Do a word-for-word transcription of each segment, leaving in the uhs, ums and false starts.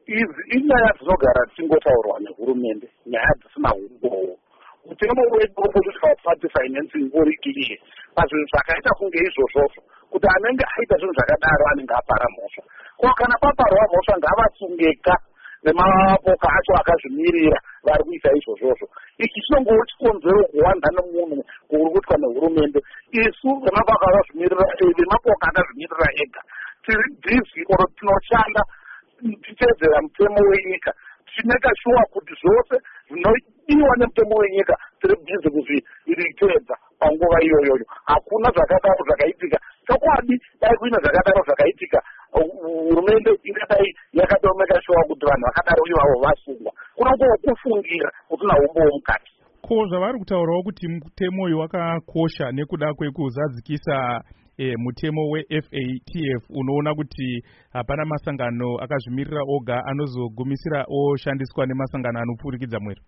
idzi inyaya dzinogara dzichingotaurwa nehurumende, nyaya dzisina umbowo. Mutemo wedombo kuti financing uri clear pazvinhu zvakaita kunge izvozvozvo, kuti anenge aita zvinhu zvakadaro anenge apara mhosva. Ko kana paparwa mhosva ngavatsungeka nemapoka acho akazvimirira vari kuita izvozvozvo. Ichi chinongova chikonzero kuwanda nemunhu kuri kuitwa nehurumende. Isu vemapoka akazvimirira vemapoka akazvimirira ega tiri bhizi oro tinoshanda tichedzera mutemo wenyika, tineka shuwa kuti zvose zvinodiwa nemutemo wenyika tiri bhizi kuzviritedza panguva iyoyoyo. Hakuna zvakadaro zvakaitika. Chokwadi dai kuine zvakadaro zvakaitika, hurumende ingadai yakatomeka shuwa kuti vanhu vakadaro ivavo vasungwa. Kunongova kufungira kusina umbowo mukati. Ko zvavari kutaurawo kuti mutemo uyu wakakosha nekuda kwekuzadzikisa E, mutemo we-F A T F unoona kuti hapana masangano akazvimirira oga anozogumisira oshandiswa nemasangano anopfurikidza mwero.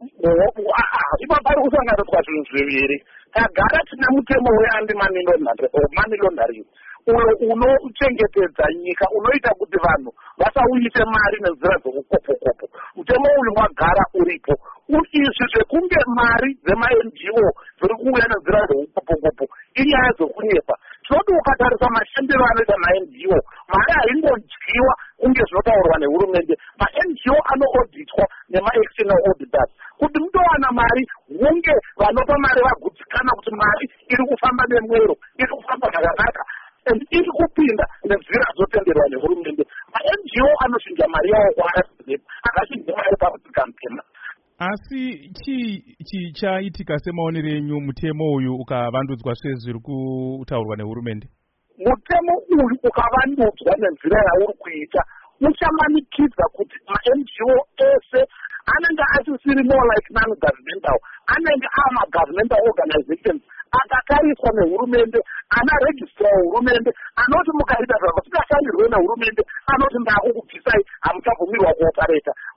Ipapo pari kusanganiswa zvinhu zviviri. Tagara tina mutemo we-anti-money laundering uyo unochengetedza nyika, unoita kuti vanhu vasauyise mari nenzira dzokukopo-kopo. Mutemo uyu wagara uripo. Izvi zvekunge mari dzema-N G O dziri kuuya nenzira dzokukopo-kopo inyaya dzokunyepa. Tinoti ukatarisa mashandiro anoita ma-N G O, mari haingodyiwa kunge zvinotaurwa nehurumende. Ma-N G O anoauditwa nema-external auditors kuti mutowana mari hunge vanopa mari vagutsikana kuti mari iri kufamba nemwero, iri kufamba zvakanaka, and iri kupinda nenzira dzotenderwa nehurumende. Ma-N G O anoshinja mari yawo kwaarasizepo, akashinja mari pakutsika mutema. Asi chii chaitika semaonero enyu mutemo uyu ukavandudzwa sezviri kutaurwa nehurumende? Mutemo uyu ukavandudzwa nenzira yauri kuita uchamanikidza kuti ma-N G O ese anenge asisiri more like non-governmental, anenge ama-governmental organizations akakariswa nehurumende, ana registra hurumende, anoti mukaita zvavo sikashandirwe nehurumende, anoti ndakukubvisai hamuchabvumirwa kuopareta.